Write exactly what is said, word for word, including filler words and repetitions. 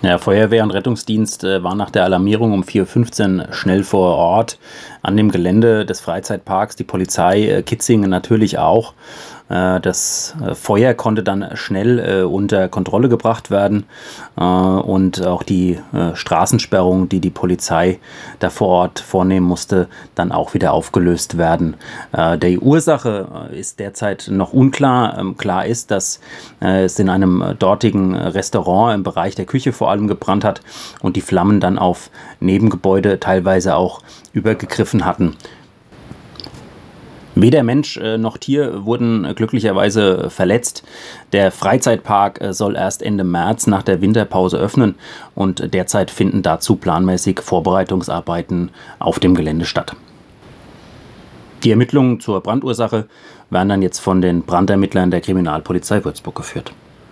Ja, Feuerwehr und Rettungsdienst äh, waren nach der Alarmierung um vier Uhr fünfzehn schnell vor Ort an dem Gelände des Freizeitparks. Die Polizei äh, Kitzingen natürlich auch. Äh, das äh, Feuer konnte dann schnell äh, unter Kontrolle gebracht werden äh, und auch die äh, Straßensperrung, die die Polizei da vor Ort vornehmen musste, dann auch wieder aufgelöst werden. Äh, die Ursache äh, ist derzeit noch unklar. Ähm, klar ist, dass äh, es in einem äh, dortigen Restaurant im Bereich der Küche vor allem gebrannt hat und die Flammen dann auf Nebengebäude teilweise auch übergegriffen hatten. Weder Mensch äh, noch Tier wurden äh, glücklicherweise verletzt. Der Freizeitpark äh, soll erst Ende März nach der Winterpause öffnen und derzeit finden dazu planmäßig Vorbereitungsarbeiten auf dem Gelände statt. Die Ermittlungen zur Brandursache werden dann jetzt von den Brandermittlern der Kriminalpolizei Würzburg geführt.